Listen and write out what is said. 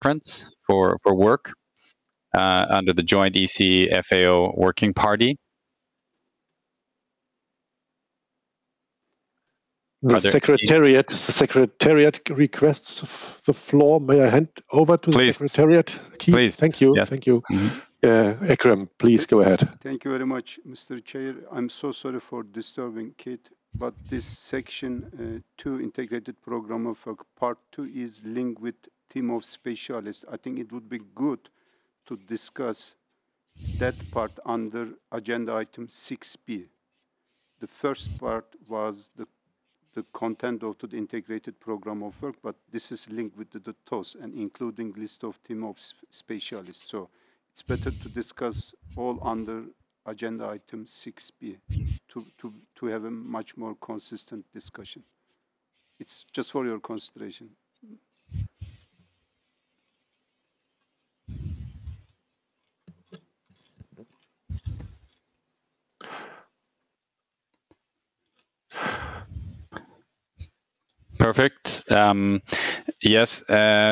preference for work under the joint EC-FAO working party. The secretariat requests the floor. May I hand over to the secretariat? Please. Thank you. Yes. Thank you. Ekrem, please go ahead. Thank you very much, Mr. Chair. I'm so sorry for disturbing Kate, but this section 2 integrated program of work part 2 is linked with team of specialists. I think it would be good to discuss that part under agenda item 6B. The first part was the content of the integrated program of work, but this is linked with the TOS and including list of team of specialists. So it's better to discuss all under agenda item 6B to have a much more consistent discussion. It's just for your consideration. Perfect. Yes.